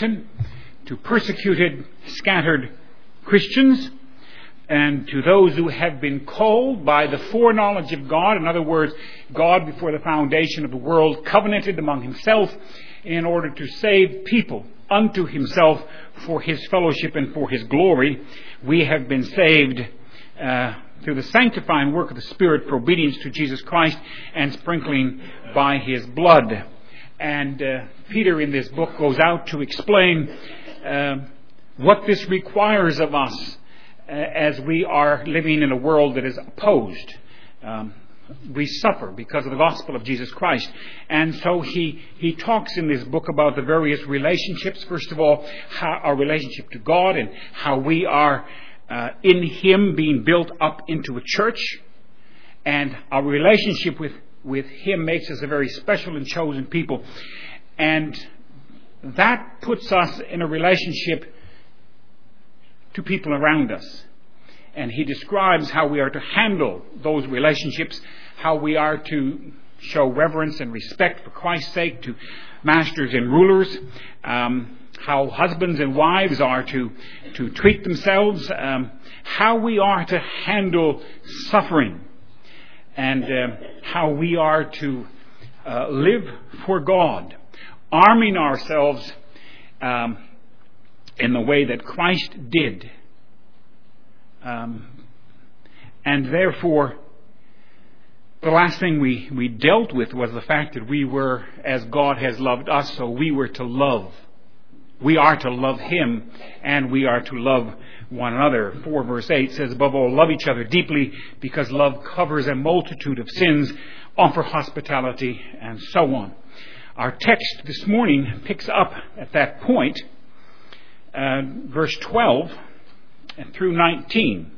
written to persecuted, scattered Christians, and to those who have been called by the foreknowledge of God. In other words, God before the foundation of the world covenanted among himself in order to save people unto himself for his fellowship and for his glory. We have been saved through the sanctifying work of the Spirit for obedience to Jesus Christ and sprinkling by his blood. And Peter in this book goes out to explain what this requires of us as we are living in a world that is opposed. We suffer because of the gospel of Jesus Christ. And so he talks in this book about the various relationships. First of all, our relationship to God and how we are in him being built up into a church. And our relationship with him makes us a very special and chosen people. And that puts us in a relationship to people around us. And he describes how we are to handle those relationships, how we are to show reverence and respect for Christ's sake to masters and rulers, how husbands and wives are to treat themselves, how we are to handle suffering, and how we are to live for God, arming ourselves in the way that Christ did. And therefore, the last thing we dealt with was the fact that we were, as God has loved us, so we were to love. We are to love him, and we are to love one another. 4 verse 8 says, above all, love each other deeply, because love covers a multitude of sins. Offer hospitality, and so on. Our text this morning picks up at that point, verse 12 and through 19.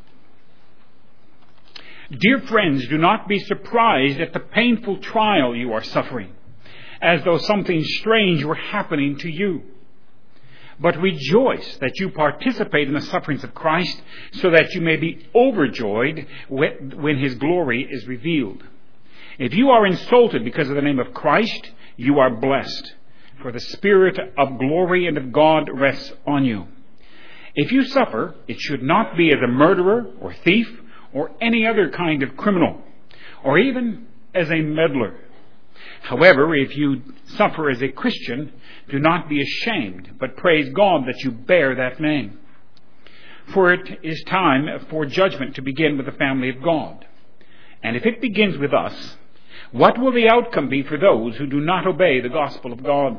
Dear friends, do not be surprised at the painful trial you are suffering, as though something strange were happening to you. But rejoice that you participate in the sufferings of Christ, so that you may be overjoyed when his glory is revealed. If you are insulted because of the name of Christ, you are blessed, for the Spirit of glory and of God rests on you. If you suffer, it should not be as a murderer or thief or any other kind of criminal, or even as a meddler. However, if you suffer as a Christian, do not be ashamed, but praise God that you bear that name. For it is time for judgment to begin with the family of God. And if it begins with us, what will the outcome be for those who do not obey the gospel of God?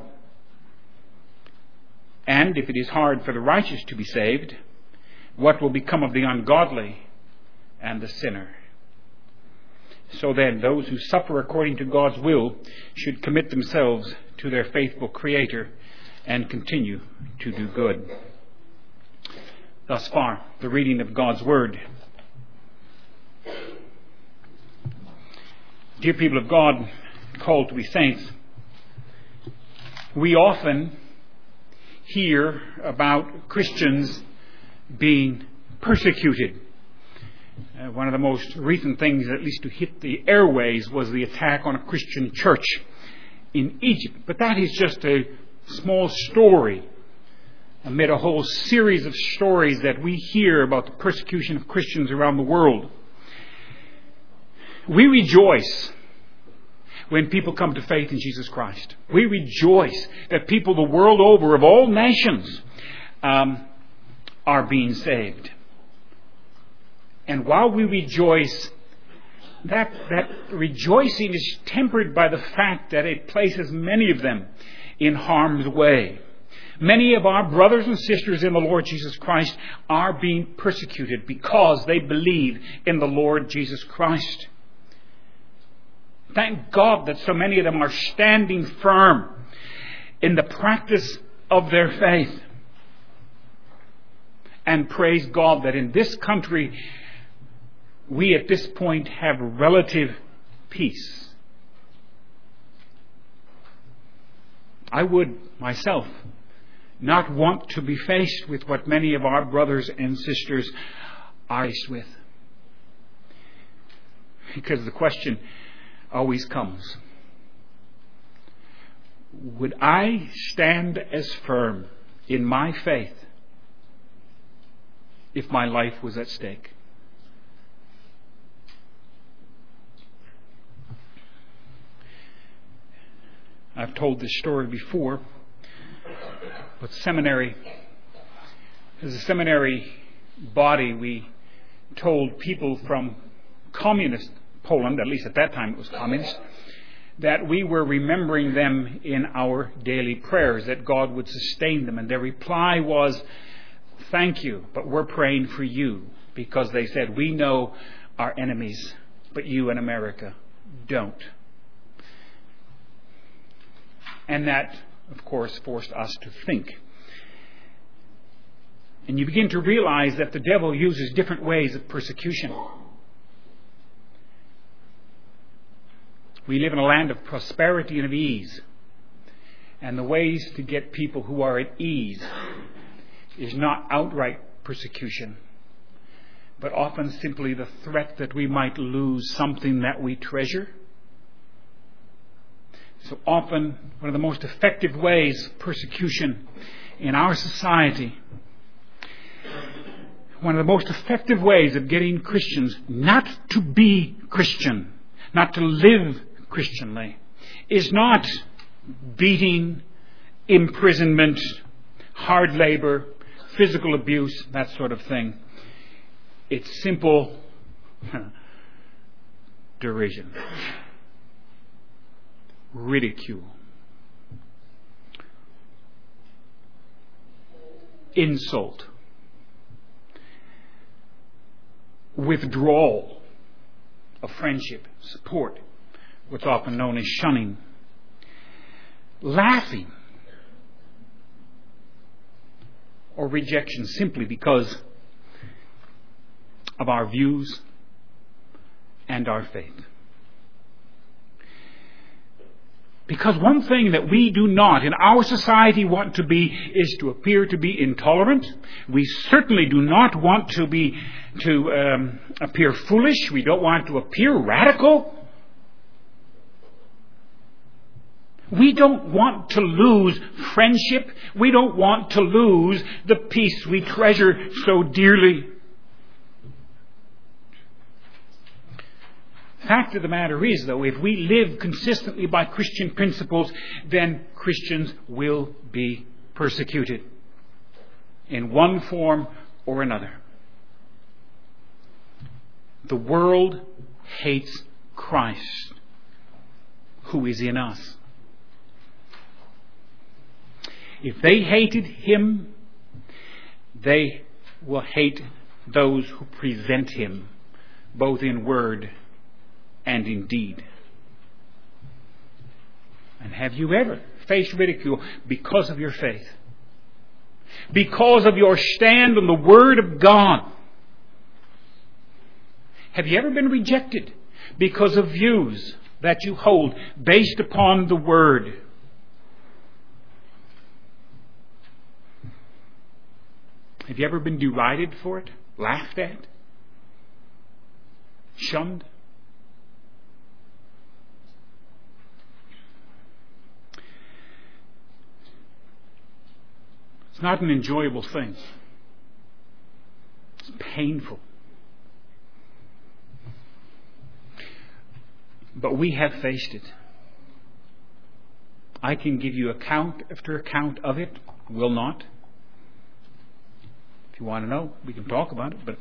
And if it is hard for the righteous to be saved, what will become of the ungodly and the sinner? So then, those who suffer according to God's will should commit themselves to their faithful Creator and continue to do good. Thus far, the reading of God's Word. Dear people of God, called to be saints, we often hear about Christians being persecuted. One of the most recent things, at least to hit the airways, was the attack on a Christian church in Egypt. But that is just a small story amid a whole series of stories that we hear about the persecution of Christians around the world. We rejoice when people come to faith in Jesus Christ. We rejoice that people the world over, of all nations, are being saved. And while we rejoice, that rejoicing is tempered by the fact that it places many of them in harm's way. Many of our brothers and sisters in the Lord Jesus Christ are being persecuted because they believe in the Lord Jesus Christ. Thank God that so many of them are standing firm in the practice of their faith. And praise God that in this country we at this point have relative peace. I would myself not want to be faced with what many of our brothers and sisters are faced with. Because the question always comes, would I stand as firm in my faith if my life was at stake? I've told this story before, but seminary, as a seminary body, we told people from communist Poland, at least at that time it was communist, that we were remembering them in our daily prayers, that God would sustain them. And their reply was, "Thank you, but we're praying for you," because they said, "We know our enemies, but you in America don't." And that, of course, forced us to think. And you begin to realize that the devil uses different ways of persecution. We live in a land of prosperity and of ease. And the ways to get people who are at ease is not outright persecution, but often simply the threat that we might lose something that we treasure. So often, one of the most effective ways of persecution in our society, one of the most effective ways of getting Christians not to be Christian, not to live Christianly, is not beating, imprisonment, hard labor, physical abuse, that sort of thing. It's simple derision, ridicule, insult, withdrawal of friendship, support, what's often known as shunning, laughing, or rejection simply because of our views and our faith. Because one thing that we do not in our society want to be is to appear to be intolerant. We certainly do not want to appear foolish. We don't want to appear radical. We don't want to lose friendship. We don't want to lose the peace we treasure so dearly. Fact of the matter is, though, if we live consistently by Christian principles, then Christians will be persecuted in one form or another. The world hates Christ, who is in us. If they hated him, they will hate those who present him, both in word and in deed. And have you ever faced ridicule because of your faith? Because of your stand on the Word of God? Have you ever been rejected because of views that you hold based upon the Word? Have you ever been derided for it? Laughed at? Shunned? It's not an enjoyable thing. It's painful. But we have faced it. I can give you account after account of it. Will not. If you want to know, we can talk about it. But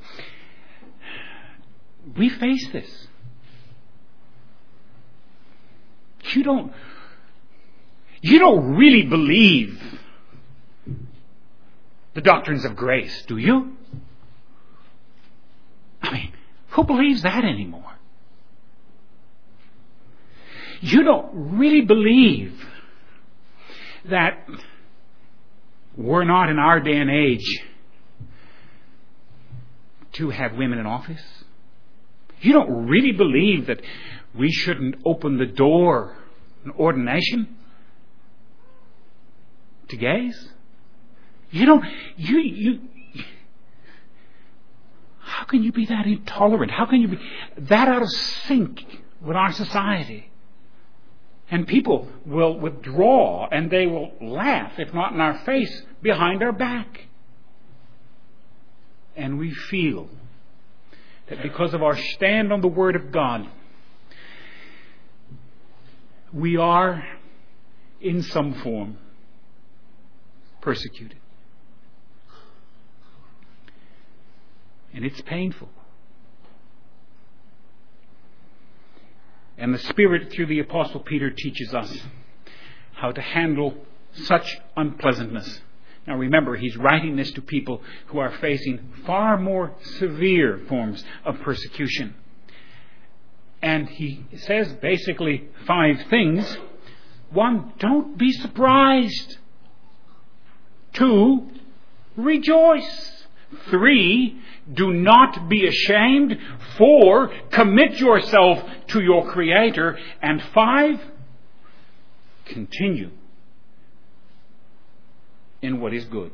we face this. You don't really believe the doctrines of grace, do you? I mean, who believes that anymore? You don't really believe that we're not in our day and age to have women in office? You don't really believe that we shouldn't open the door in ordination to gays? How can you be that intolerant? How can you be that out of sync with our society? And people will withdraw, and they will laugh, if not in our face, behind our back. And we feel that because of our stand on the Word of God, we are, in some form, persecuted. And it's painful. And the Spirit, through the Apostle Peter, teaches us how to handle such unpleasantness. Now remember, he's writing this to people who are facing far more severe forms of persecution. And he says basically 5 things. 1, don't be surprised. 2, rejoice. 3, do not be ashamed. 4, commit yourself to your Creator. And 5, continue in what is good.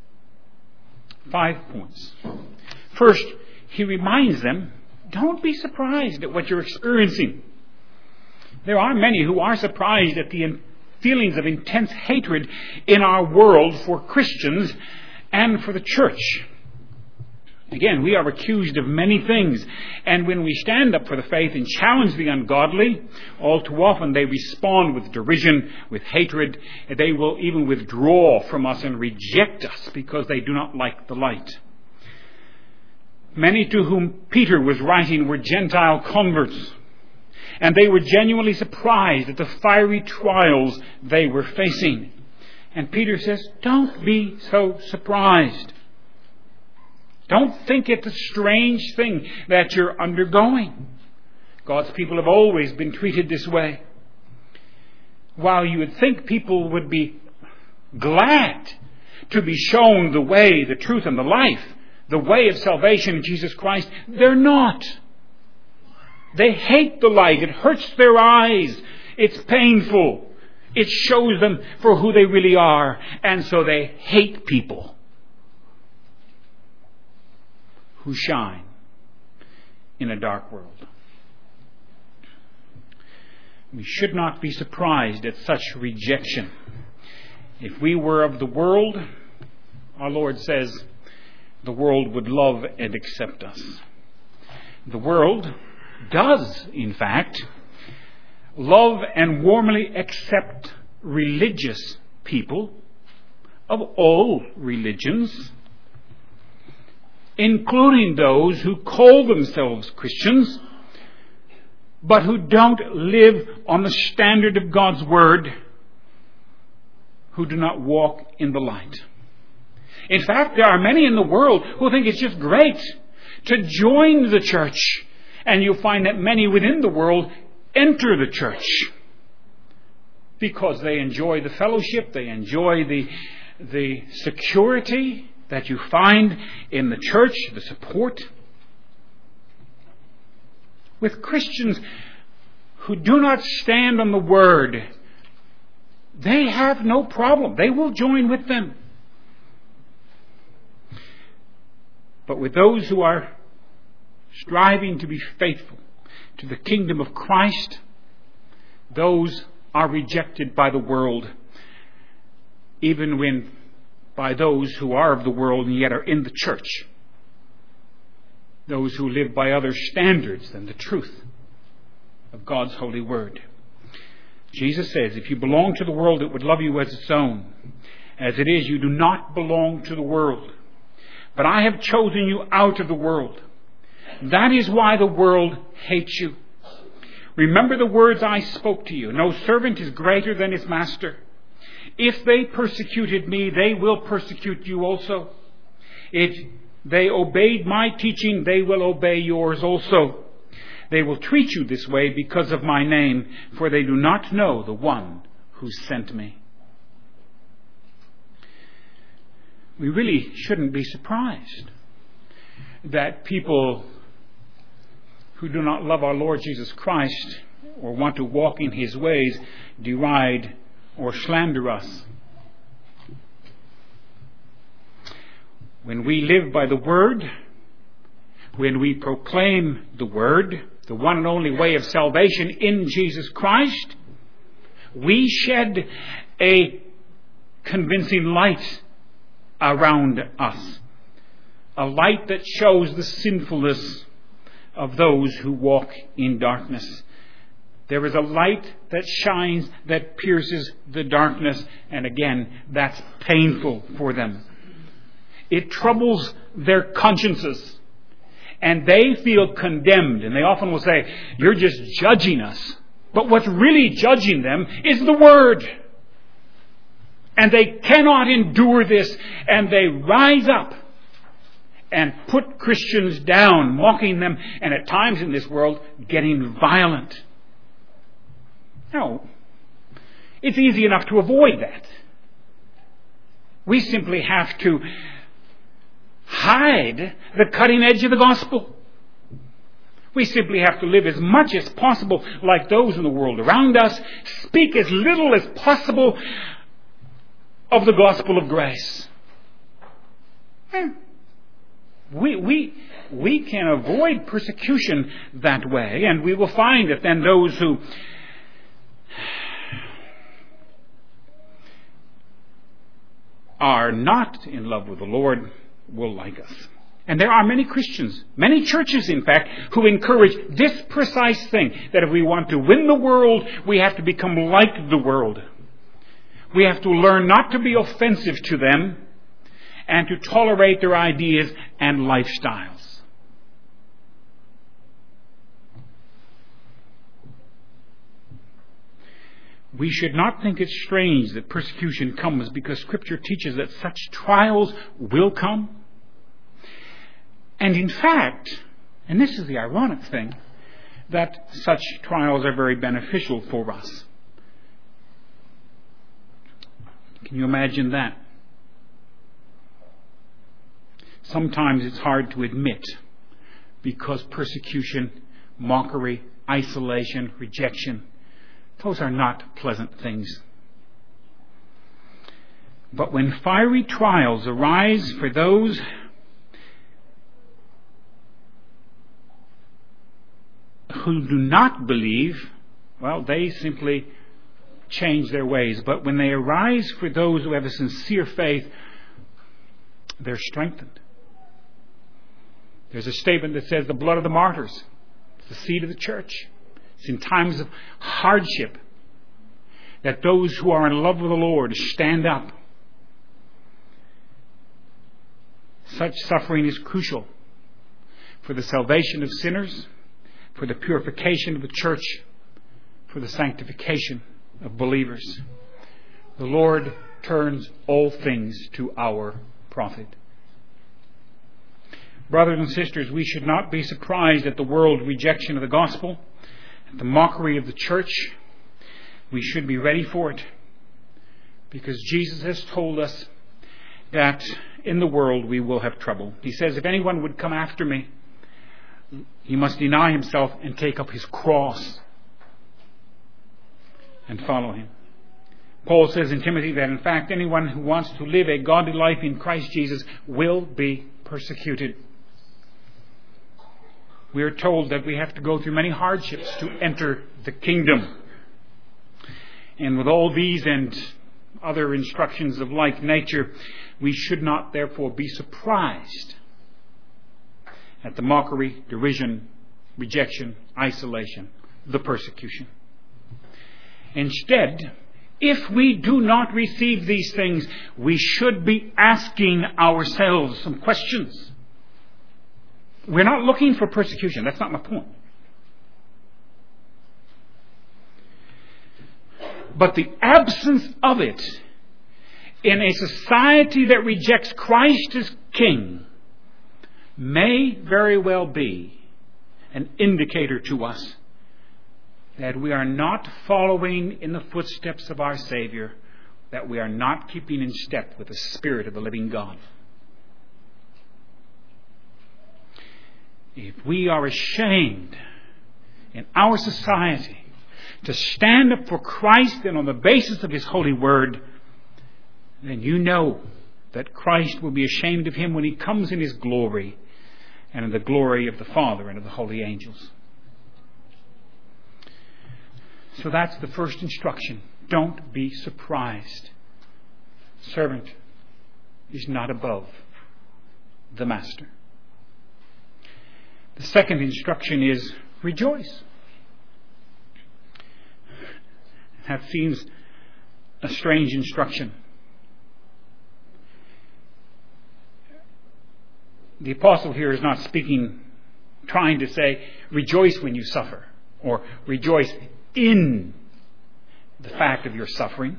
5 points. First, he reminds them, don't be surprised at what you're experiencing. There are many who are surprised at the feelings of intense hatred in our world for Christians and for the church. Again, we are accused of many things, and when we stand up for the faith and challenge the ungodly, all too often they respond with derision, with hatred. They will even withdraw from us and reject us because they do not like the light. Many to whom Peter was writing were Gentile converts, and they were genuinely surprised at the fiery trials they were facing. And Peter says, don't be so surprised. Don't think it's a strange thing that you're undergoing. God's people have always been treated this way. While you would think people would be glad to be shown the way, the truth, and the life, the way of salvation in Jesus Christ, they're not. They hate the light. It hurts their eyes. It's painful. It shows them for who they really are. And so they hate people who shine in a dark world. We should not be surprised at such rejection. If we were of the world, our Lord says, the world would love and accept us. The world does, in fact, love and warmly accept religious people of all religions, including those who call themselves Christians, but who don't live on the standard of God's Word, who do not walk in the light. In fact, there are many in the world who think it's just great to join the church, and you'll find that many within the world enter the church because they enjoy the fellowship, they enjoy the security that you find in the church, the support. With Christians who do not stand on the Word, they have no problem. They will join with them. But with those who are striving to be faithful to the kingdom of Christ, those are rejected by the world, even when by those who are of the world and yet are in the church. Those who live by other standards than the truth of God's holy word. Jesus says, if you belong to the world, it would love you as its own. As it is, you do not belong to the world. But I have chosen you out of the world. That is why the world hates you. Remember the words I spoke to you. No servant is greater than his master. If they persecuted me, they will persecute you also. If they obeyed my teaching, they will obey yours also. They will treat you this way because of my name, for they do not know the one who sent me. We really shouldn't be surprised that people who do not love our Lord Jesus Christ or want to walk in his ways deride or slander us. When we live by the Word, when we proclaim the Word, the one and only way of salvation in Jesus Christ, we shed a convincing light around us. A light that shows the sinfulness of those who walk in darkness. There is a light that shines, that pierces the darkness, and again, that's painful for them. It troubles their consciences, and they feel condemned, and they often will say, "You're just judging us." But what's really judging them is the Word. And they cannot endure this, and they rise up and put Christians down, mocking them, and at times in this world, getting violent. No, it's easy enough to avoid that. We simply have to hide the cutting edge of the gospel. We simply have to live as much as possible like those in the world around us, speak as little as possible of the gospel of grace. We can avoid persecution that way, and we will find that then those who are not in love with the Lord will like us. And there are many Christians, many churches in fact, who encourage this precise thing, that if we want to win the world, we have to become like the world. We have to learn not to be offensive to them and to tolerate their ideas and lifestyles. We should not think it strange that persecution comes, because Scripture teaches that such trials will come. And in fact, and this is the ironic thing, that such trials are very beneficial for us. Can you imagine that? Sometimes it's hard to admit, because persecution, mockery, isolation, rejection, those are not pleasant things. But when fiery trials arise for those who do not believe, well, they simply change their ways. But when they arise for those who have a sincere faith, they're strengthened. There's a statement that says the blood of the martyrs is the seed of the church. It's in times of hardship that those who are in love with the Lord stand up. Such suffering is crucial for the salvation of sinners, for the purification of the church, for the sanctification of believers. The Lord turns all things to our profit. Brothers and sisters, we should not be surprised at the world's rejection of the gospel, at the mockery of the church. We should be ready for it, because Jesus has told us that in the world we will have trouble. He says, if anyone would come after me, he must deny himself and take up his cross and follow him. Paul says in Timothy that in fact anyone who wants to live a godly life in Christ Jesus will be persecuted. We are told that we have to go through many hardships to enter the kingdom. And with all these and other instructions of like nature, we should not therefore be surprised at the mockery, derision, rejection, isolation, the persecution. Instead, if we do not receive these things, we should be asking ourselves some questions. We're not looking for persecution. That's not my point. But the absence of it in a society that rejects Christ as King may very well be an indicator to us that we are not following in the footsteps of our Savior, that we are not keeping in step with the Spirit of the living God. If we are ashamed in our society to stand up for Christ and on the basis of His holy word, then you know that Christ will be ashamed of him when He comes in His glory and in the glory of the Father and of the holy angels. So that's the first instruction. Don't be surprised. Servant is not above the master. The second instruction is rejoice. That seems a strange instruction. The apostle here is not trying to say, rejoice when you suffer, or rejoice in the fact of your suffering.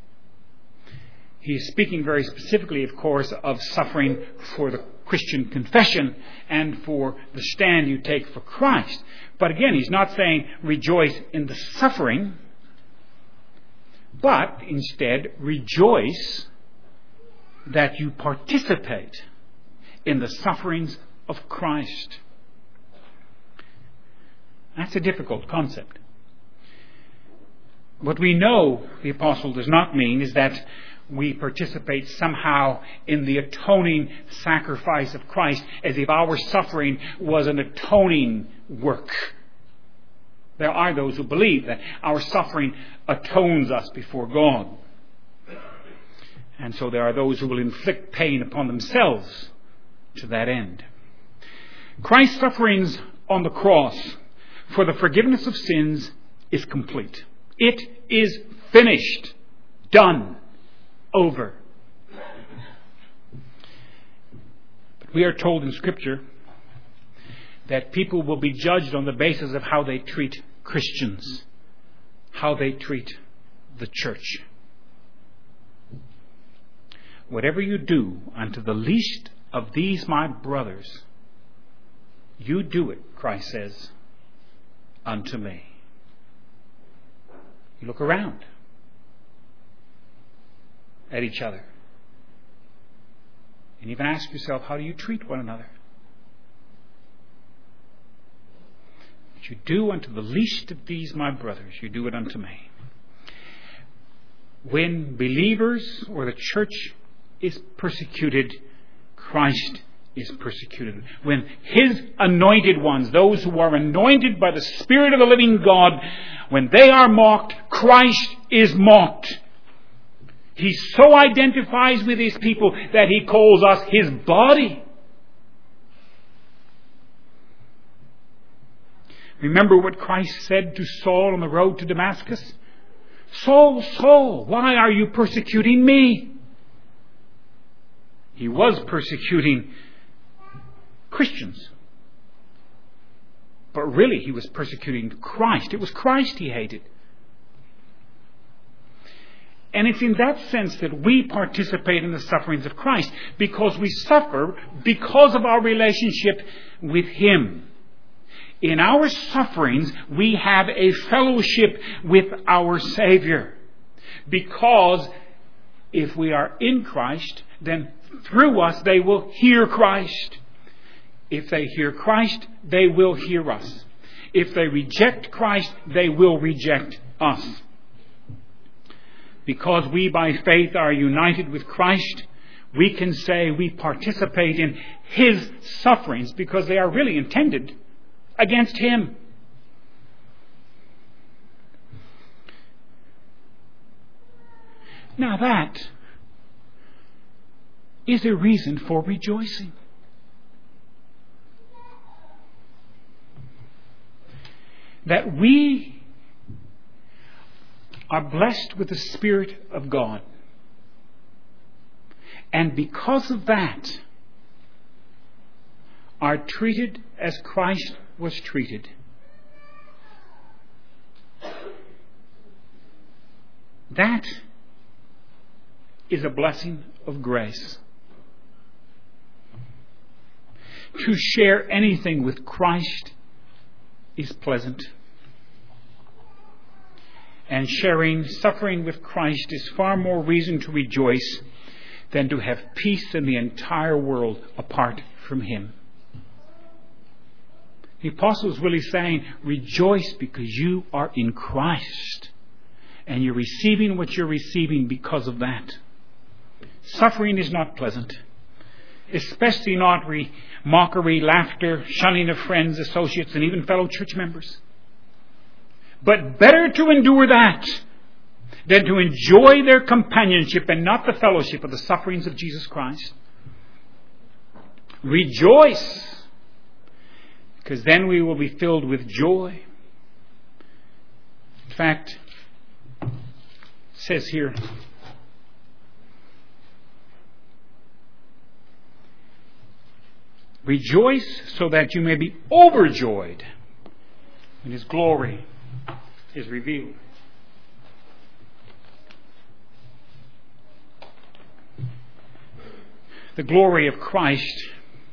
He is speaking very specifically, of course, of suffering for the Christian confession and for the stand you take for Christ. But again, he's not saying rejoice in the suffering, but instead rejoice that you participate in the sufferings of Christ. That's a difficult concept. What we know the apostle does not mean is that we participate somehow in the atoning sacrifice of Christ, as if our suffering was an atoning work. There are those who believe that our suffering atones us before God. And so there are those who will inflict pain upon themselves to that end. Christ's sufferings on the cross for the forgiveness of sins is complete. It is finished, done, over. But we are told in Scripture that people will be judged on the basis of how they treat Christians, how they treat the church. Whatever you do unto the least of these my brothers, you do it, Christ says, unto me. You look around at each other and even ask yourself, how do you treat one another? What you do unto the least of these my brothers, you do it unto me. When believers or the church is persecuted, Christ is persecuted. When His anointed ones, those who are anointed by the Spirit of the living God, when they are mocked, Christ is mocked. He so identifies with His people that He calls us His body. Remember what Christ said to Saul on the road to Damascus? Saul, Saul, why are you persecuting me? He was persecuting Christians. But really he was persecuting Christ. It was Christ he hated. And it's in that sense that we participate in the sufferings of Christ, because we suffer because of our relationship with Him. In our sufferings, we have a fellowship with our Savior. Because if we are in Christ, then through us they will hear Christ. If they hear Christ, they will hear us. If they reject Christ, they will reject us. Because we by faith are united with Christ, we can say we participate in His sufferings because they are really intended against Him. Now that is a reason for rejoicing. That we are blessed with the Spirit of God. And because of that, are treated as Christ was treated. That is a blessing of grace. To share anything with Christ is pleasant. And sharing suffering with Christ is far more reason to rejoice than to have peace in the entire world apart from Him. The apostle is really saying, rejoice because you are in Christ. And you're receiving what you're receiving because of that. Suffering is not pleasant. Especially not mockery, laughter, shunning of friends, associates, and even fellow church members. But better to endure that than to enjoy their companionship and not the fellowship of the sufferings of Jesus Christ? Rejoice, because then we will be filled with joy. In fact, it says here, rejoice so that you may be overjoyed when His glory is revealed. The glory of Christ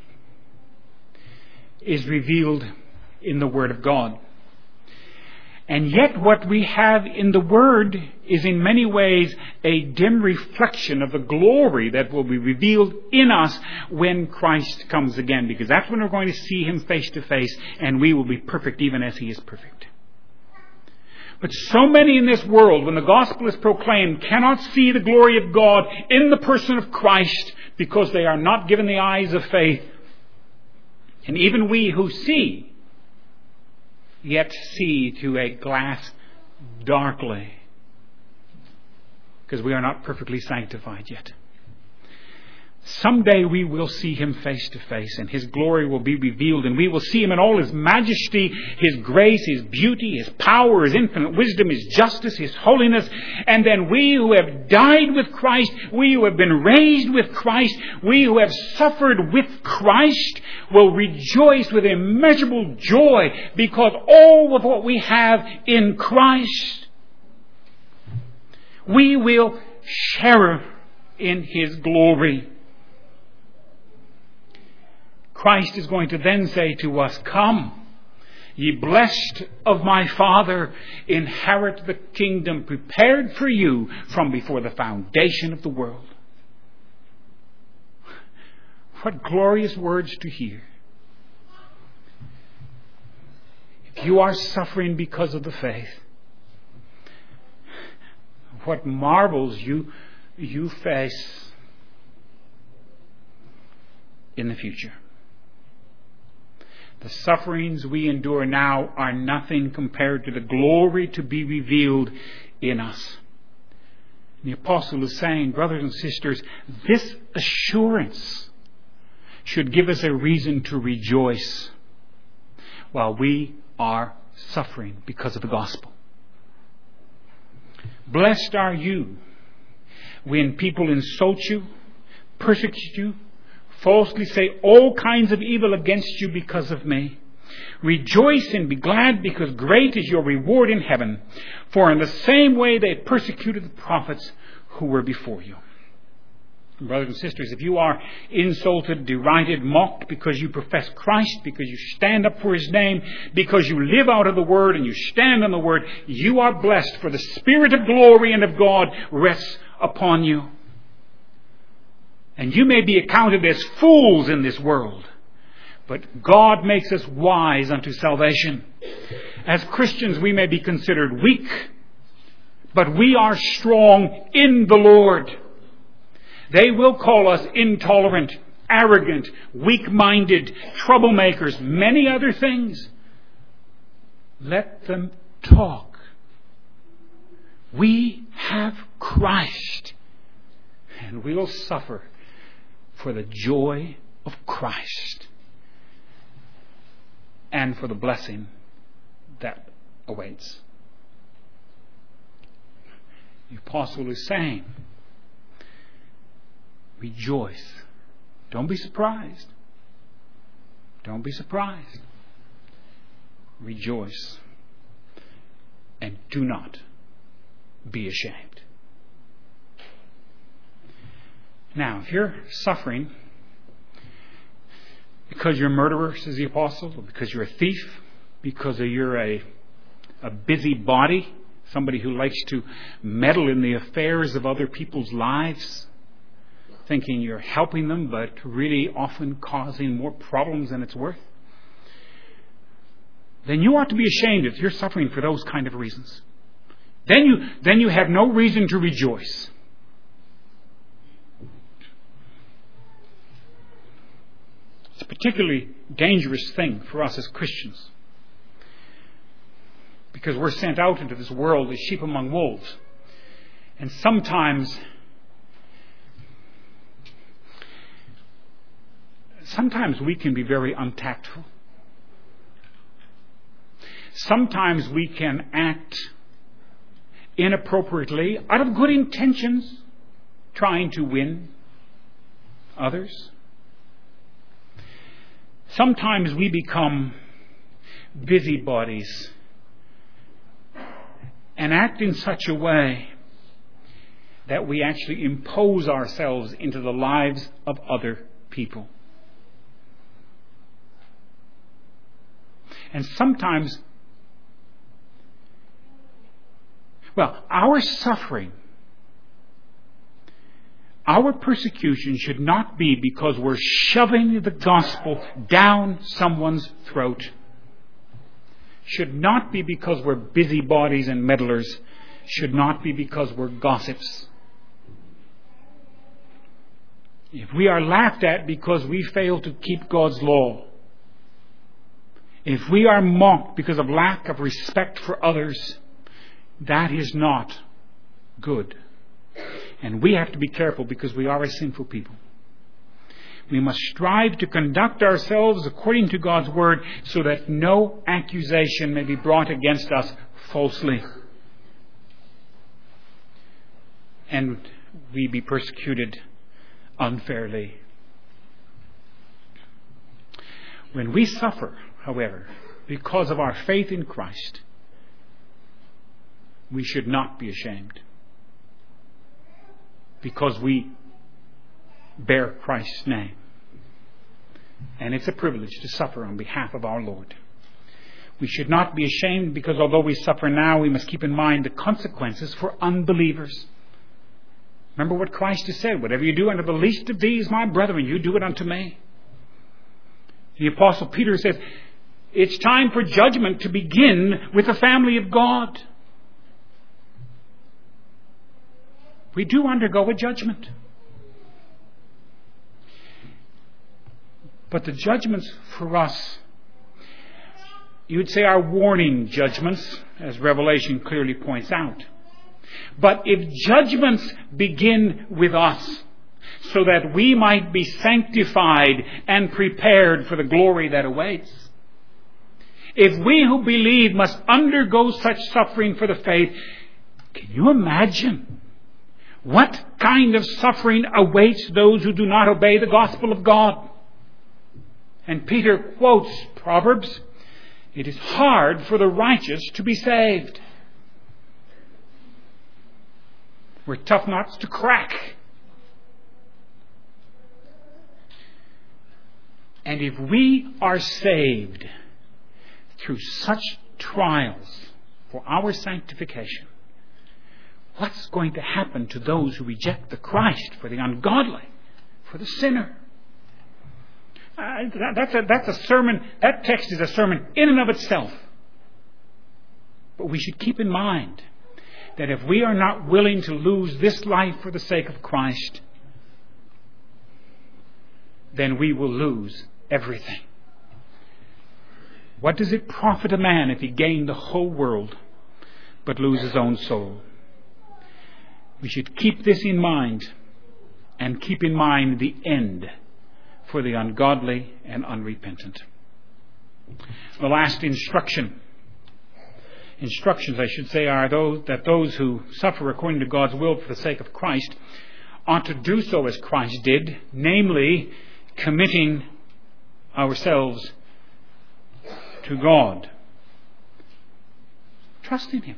is revealed in the Word of God. And yet what we have in the Word is in many ways a dim reflection of the glory that will be revealed in us when Christ comes again. Because that's when we're going to see Him face to face, and we will be perfect even as He is perfect. But so many in this world, when the gospel is proclaimed, cannot see the glory of God in the person of Christ because they are not given the eyes of faith. And even we who see, yet see through a glass darkly, because we are not perfectly sanctified yet. Someday we will see Him face to face, and His glory will be revealed, and we will see Him in all His majesty, His grace, His beauty, His power, His infinite wisdom, His justice, His holiness. And then we who have died with Christ, we who have been raised with Christ, we who have suffered with Christ, will rejoice with immeasurable joy, because all of what we have in Christ, we will share in His glory. Christ is going to then say to us, "Come, ye blessed of my Father, inherit the kingdom prepared for you from before the foundation of the world." What glorious words to hear. If you are suffering because of the faith, what marvels you face in the future. The sufferings we endure now are nothing compared to the glory to be revealed in us. The apostle is saying, brothers and sisters, this assurance should give us a reason to rejoice while we are suffering because of the gospel. Blessed are you when people insult you, persecute you, falsely say all kinds of evil against you because of me. Rejoice and be glad, because great is your reward in heaven. For in the same way they persecuted the prophets who were before you. Brothers and sisters, if you are insulted, derided, mocked because you profess Christ, because you stand up for His name, because you live out of the Word and you stand on the Word, you are blessed, for the Spirit of glory and of God rests upon you. And you may be accounted as fools in this world, but God makes us wise unto salvation. As Christians, we may be considered weak, but we are strong in the Lord. They will call us intolerant, arrogant, weak-minded, troublemakers, many other things. Let them talk. We have Christ, and we will suffer for the joy of Christ and for the blessing that awaits. The apostle is saying, rejoice. Don't be surprised. Don't be surprised. Rejoice. And do not be ashamed. Now, if you're suffering because you're a murderer, says the apostle, or because you're a thief, because you're a busybody, somebody who likes to meddle in the affairs of other people's lives, thinking you're helping them, but really often causing more problems than it's worth, then you ought to be ashamed if you're suffering for those kind of reasons. Then you have no reason to rejoice. It's a particularly dangerous thing for us as Christians, because we're sent out into this world as sheep among wolves. And sometimes we can be very untactful. Sometimes we can act inappropriately out of good intentions, trying to win others. Sometimes we become busybodies and act in such a way that we actually impose ourselves into the lives of other people. And sometimes, our suffering, our persecution should not be because we're shoving the gospel down someone's throat. Should not be because we're busybodies and meddlers. Should not be because we're gossips. If we are laughed at because we fail to keep God's law, if we are mocked because of lack of respect for others, that is not good. And we have to be careful because we are a sinful people. We must strive to conduct ourselves according to God's word so that no accusation may be brought against us falsely. And we be persecuted unfairly. When we suffer, however, because of our faith in Christ, we should not be ashamed, because we bear Christ's name. And it's a privilege to suffer on behalf of our Lord. We should not be ashamed because although we suffer now, we must keep in mind the consequences for unbelievers. Remember what Christ has said, whatever you do unto the least of these, my brethren, you do it unto me. The Apostle Peter says, it's time for judgment to begin with the family of God. We do undergo a judgment. But the judgments for us, you would say, are warning judgments, as Revelation clearly points out. But if judgments begin with us, so that we might be sanctified and prepared for the glory that awaits, if we who believe must undergo such suffering for the faith, can you imagine what kind of suffering awaits those who do not obey the gospel of God? And Peter quotes Proverbs, it is hard for the righteous to be saved. We're tough nuts to crack. And if we are saved through such trials for our sanctification, what's going to happen to those who reject the Christ, for the ungodly, for the sinner? That's a sermon. That text is a sermon in and of itself. But we should keep in mind that if we are not willing to lose this life for the sake of Christ, then we will lose everything. What does it profit a man if he gain the whole world but lose his own soul? We should keep this in mind, and keep in mind the end for the ungodly and unrepentant. The last instructions, I should say, are those who suffer according to God's will for the sake of Christ ought to do so as Christ did, namely committing ourselves to God. Trust in Him.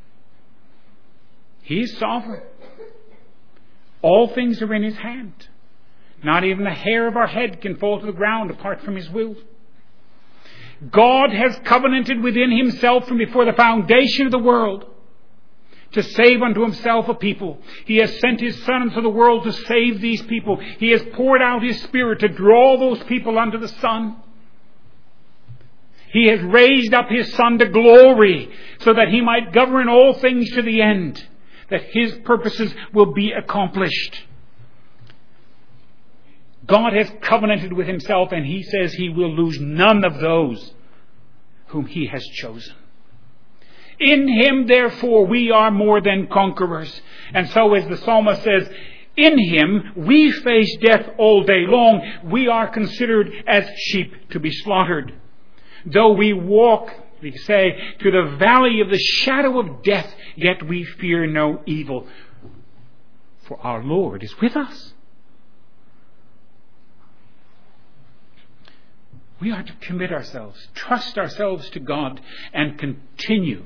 He is sovereign. All things are in His hand. Not even a hair of our head can fall to the ground apart from His will. God has covenanted within Himself from before the foundation of the world to save unto Himself a people. He has sent His Son into the world to save these people. He has poured out His Spirit to draw those people unto the Son. He has raised up His Son to glory so that He might govern all things to the end, that His purposes will be accomplished. God has covenanted with Himself, and He says He will lose none of those whom He has chosen. In Him, therefore, we are more than conquerors. And so, as the psalmist says, in Him we face death all day long. We are considered as sheep to be slaughtered. Though we walk, we say, to the valley of the shadow of death, yet we fear no evil. For our Lord is with us. We are to commit ourselves, trust ourselves to God, and continue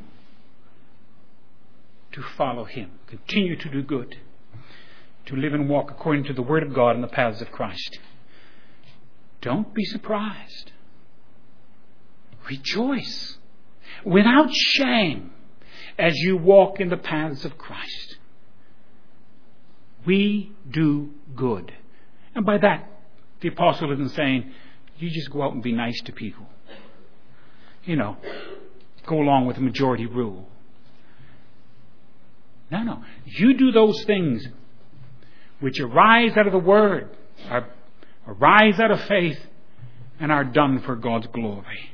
to follow Him. Continue to do good. To live and walk according to the Word of God and the paths of Christ. Don't be surprised. Rejoice without shame as you walk in the paths of Christ. We do good. And by that, the apostle isn't saying, you just go out and be nice to people. Go along with the majority rule. No. You do those things which arise out of the Word, arise out of faith, and are done for God's glory.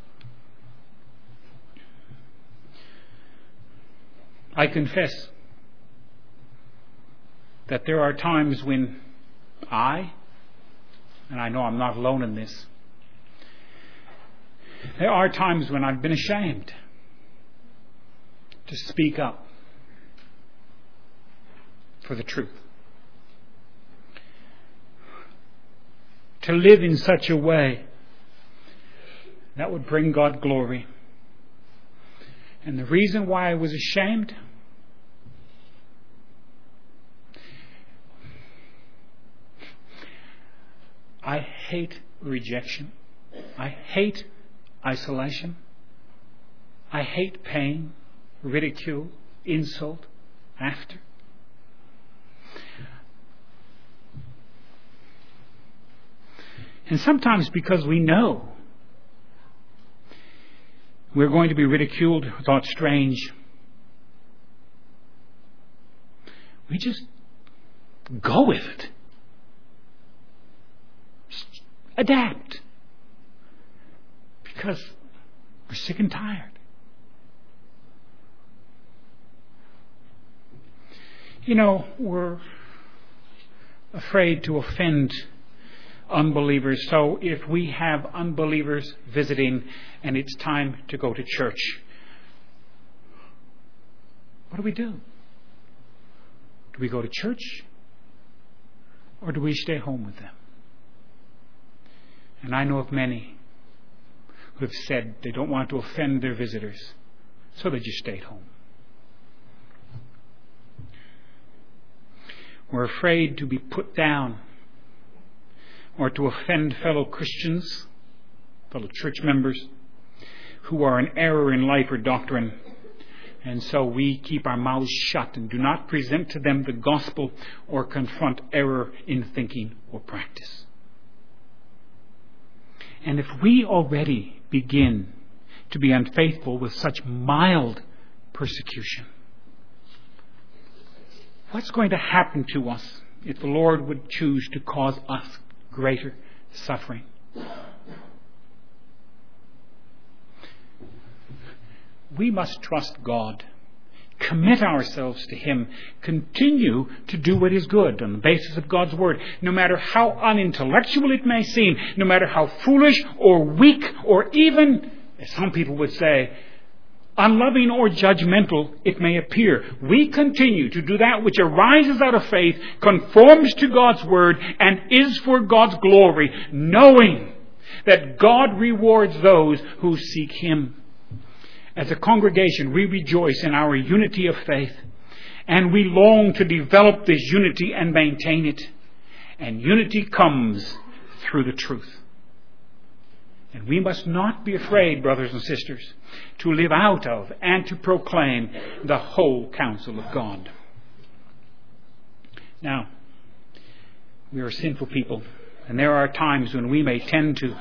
I confess that there are times when and I know I'm not alone in this, there are times when I've been ashamed to speak up for the truth. To live in such a way that would bring God glory. And the reason why I was ashamed, I hate rejection. I hate isolation. I hate pain, ridicule, insult, laughter. And sometimes because we know we're going to be ridiculed, thought strange, we just go with it. Just adapt. Because we're sick and tired. We're afraid to offend unbelievers. So if we have unbelievers visiting and it's time to go to church, what do? Do we go to church or do we stay home with them? And I know of many who have said they don't want to offend their visitors, so they just stayed home. We're afraid to be put down or to offend fellow Christians, fellow church members, who are in error in life or doctrine. And so we keep our mouths shut and do not present to them the gospel or confront error in thinking or practice. And if we already begin to be unfaithful with such mild persecution, what's going to happen to us if the Lord would choose to cause us greater suffering? We must trust God, commit ourselves to Him, continue to do what is good on the basis of God's Word, no matter how unintellectual it may seem, no matter how foolish or weak or even, as some people would say, unloving or judgmental it may appear. We continue to do that which arises out of faith, conforms to God's Word, and is for God's glory, knowing that God rewards those who seek Him. As a congregation, we rejoice in our unity of faith, and we long to develop this unity and maintain it. And unity comes through the truth. And we must not be afraid, brothers and sisters, to live out of and to proclaim the whole counsel of God. Now, we are sinful people, and there are times when we may tend to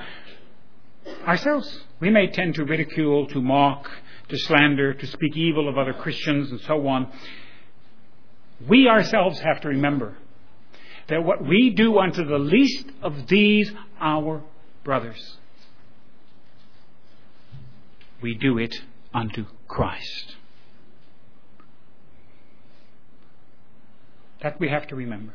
ridicule, to mock, to slander, to speak evil of other Christians, and so on. We ourselves have to remember that what we do unto the least of these our brothers, we do it unto Christ. That we have to remember.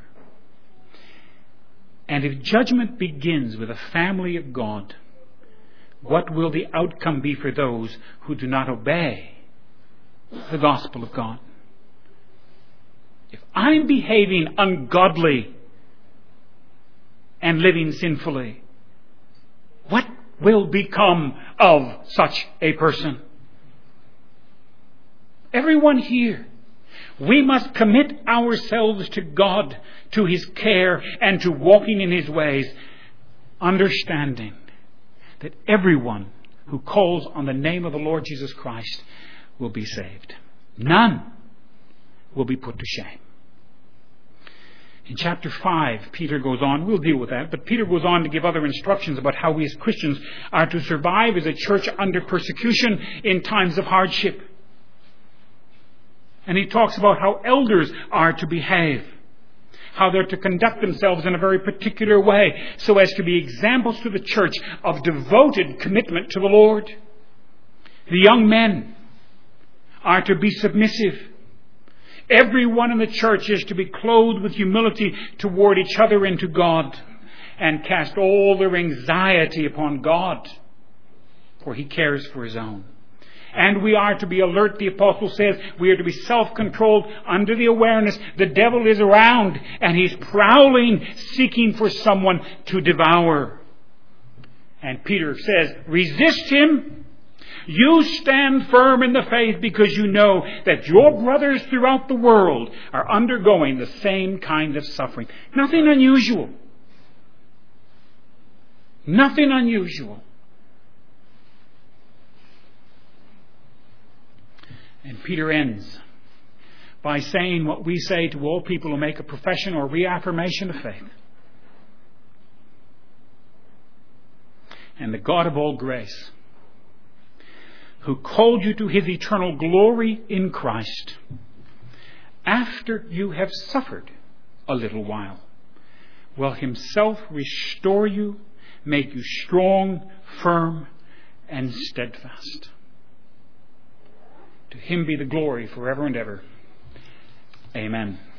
And if judgment begins with a family of God, what will the outcome be for those who do not obey the gospel of God? If I'm behaving ungodly and living sinfully, what will become of such a person? Everyone here, we must commit ourselves to God, to His care, and to walking in His ways, understanding that everyone who calls on the name of the Lord Jesus Christ will be saved. None will be put to shame. In chapter 5, Peter goes on, we'll deal with that, but Peter goes on to give other instructions about how we as Christians are to survive as a church under persecution in times of hardship. And he talks about how elders are to behave, how they're to conduct themselves in a very particular way so as to be examples to the church of devoted commitment to the Lord. The young men are to be submissive. Everyone in the church is to be clothed with humility toward each other and to God, and cast all their anxiety upon God, for He cares for His own. And we are to be alert, the apostle says. We are to be self-controlled under the awareness the devil is around and he's prowling, seeking for someone to devour. And Peter says, resist him. You stand firm in the faith because you know that your brothers throughout the world are undergoing the same kind of suffering. Nothing unusual. Nothing unusual. And Peter ends by saying what we say to all people who make a profession or reaffirmation of faith. And the God of all grace, who called you to His eternal glory in Christ, after you have suffered a little while, will Himself restore you, make you strong, firm, and steadfast. To Him be the glory forever and ever. Amen.